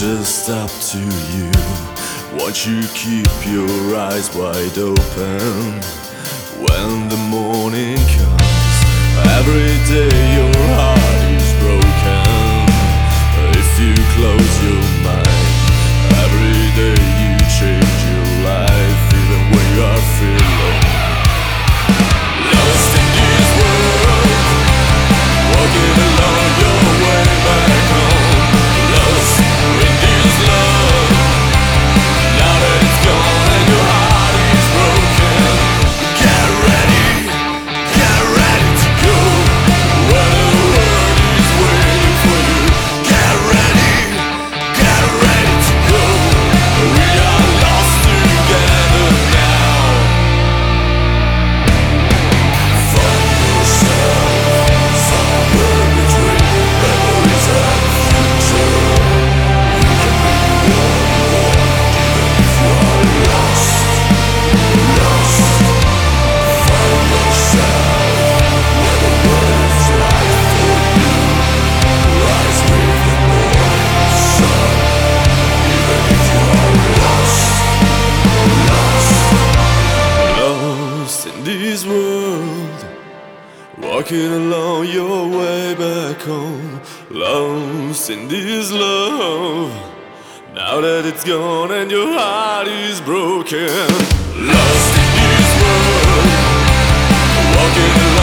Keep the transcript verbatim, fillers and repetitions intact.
just up to you. Won't you keep your eyes wide open when the morning comes? Every day your heart is broken. If you close your mind, every day you change your life, even when you are feeling lost in this world, walking along your way back home. Lost in this love, now that it's gone and your heart is broken. Get ready, get ready to go where the world is waiting for you. Get ready, get ready to go. We are lost together now. Find yourself somewhere between memories and future. You can be the one, even if you are lost, lost. Find yourself where the world is right for you. Rise with the morning sun, even if you are lost, lost. Lost in this world, walking along your way back home. Lost in this love, now that it's gone and your heart is broken. Lost in this world, walking along